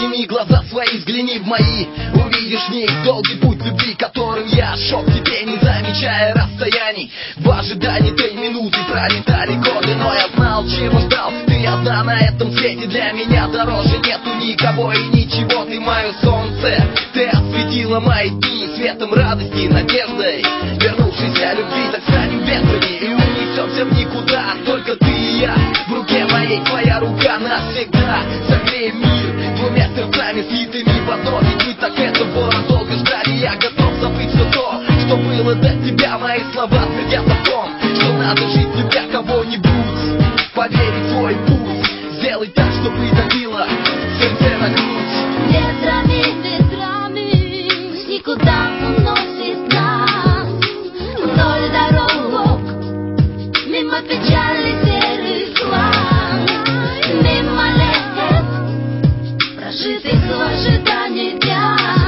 Подними глаза свои, взгляни в мои. Увидишь в них долгий путь любви, которым я шел к тебе, не замечая расстояний. В ожидании той минуты пролетали годы, но я знал, чего ждал. Ты одна на этом свете, для меня дороже нету никого и ничего. Ты мое солнце, ты осветила мои дни светом радости и надеждой вернувшейся любви. Так станем ветрами и унесемся в никуда, только ты и я. В руке моей твоя рука навсегда согреем мир двумя сердцами, слитыми в одно. Ведь мы так этого долго ждали. Я готов забыть все то, что было до тебя. Мои слова твердят о том, что надо жить, любя кого-нибудь. Поверь в свой путь, сделай так, чтобы давило сердце на грудь. Ветрами, ветрами в никуда уносит нас вдоль дорог, мимо печали серых глаз, мимо лет, прожитых в ожидании дня.